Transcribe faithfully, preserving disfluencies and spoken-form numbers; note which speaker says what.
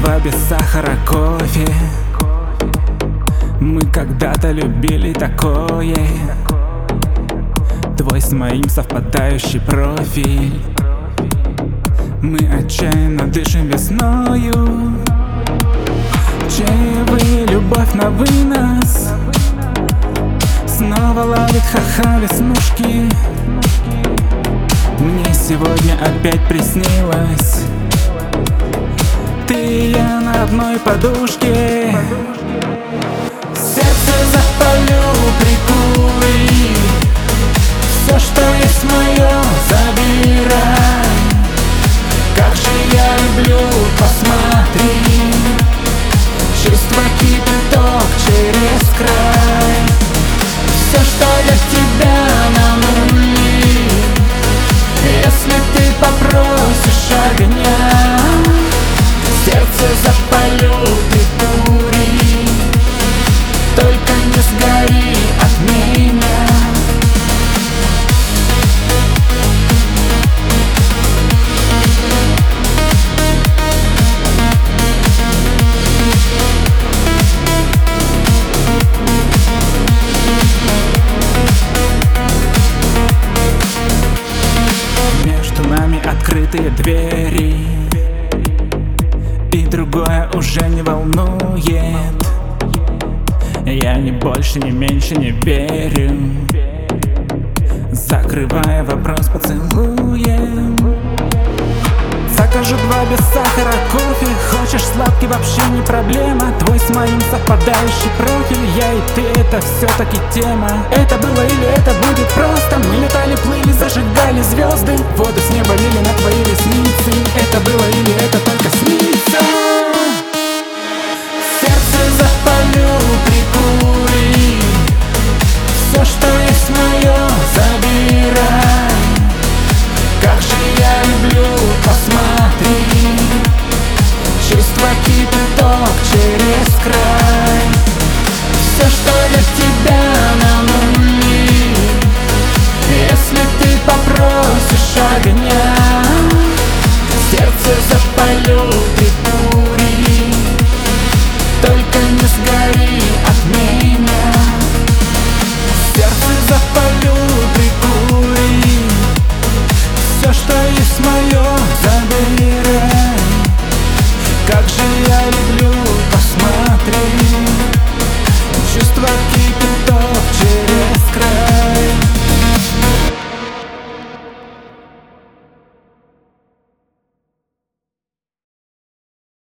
Speaker 1: два без сахара кофе. Мы когда-то любили такое. Твой с моим совпадающий профиль. Мы отчаянно дышим весною. Чаевые, любовь на вынос. Снова ловит ха-ха веснушки. Мне сегодня опять приснилось ты и я на одной подушке. Сердце запалю, прикури. Все, что есть мое, забирай. Как же я люблю, посмотри. Чувство кипяток через край. Все, что для тебя на нули. Если ты попросишь огня, сердце запалю, прикури. Только не сгори от меня. Между нами открытые двери, и другое уже не волнует. Я ни больше, ни меньше не верю, закрывая вопрос поцелуем. Закажу два без сахара кофе. Хочешь сладкий, вообще не проблема. Твой с моим совпадающий профиль. Я и ты, это все-таки тема. Это было или это будет просто. Мы летали, плыли, зажигали звезды. Воду с неба лили на твои ресницы. Это было или это только снится.